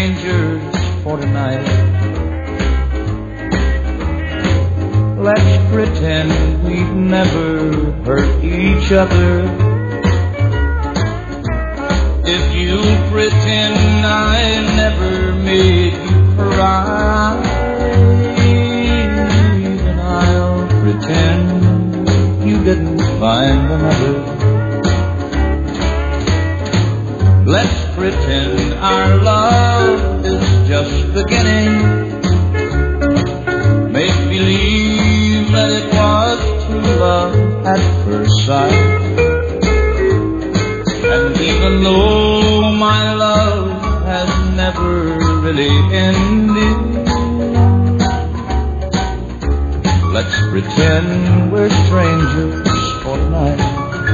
strangers for tonight. Let's pretend we've never hurt each other. If you pretend I never made you cry, then I'll pretend you didn't find another. Let's pretend our love is just beginning. Make believe that it was true love at first sight. And even though my love has never really ended, let's pretend we're strangers for tonight.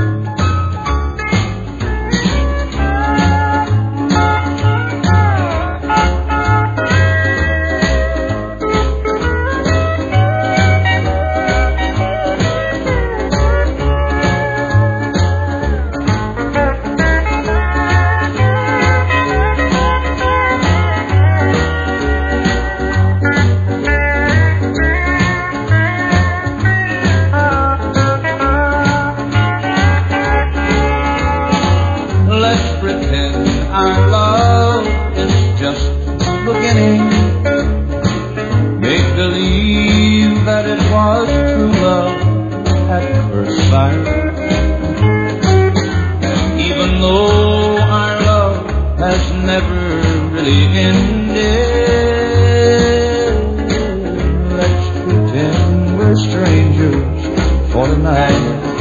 Let's pretend our love is just beginning. Make believe that it was true love at first sight. And even though our love has never really ended, let's pretend we're strangers for tonight.